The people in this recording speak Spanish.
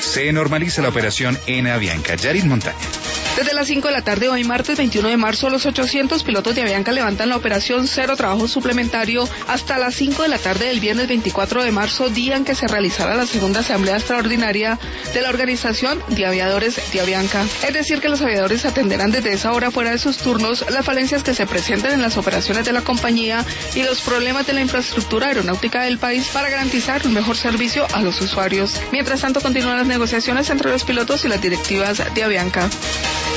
se normaliza la operación en Avianca. Yarit Montaña. Desde las 5 de la tarde hoy martes 21 de marzo, los 800 pilotos de Avianca levantan la operación Cero Trabajo Suplementario hasta las 5 de la tarde del viernes 24 de marzo, día en que se realizará la segunda asamblea extraordinaria de la Organización de Aviadores de Avianca. Es decir, que los aviadores atenderán desde esa hora fuera de sus turnos las falencias que se presenten en las operaciones de la compañía y los problemas de la infraestructura aeronáutica del país para garantizar un mejor servicio a los usuarios. Mientras tanto, continúan las negociaciones entre los pilotos y las directivas de Avianca.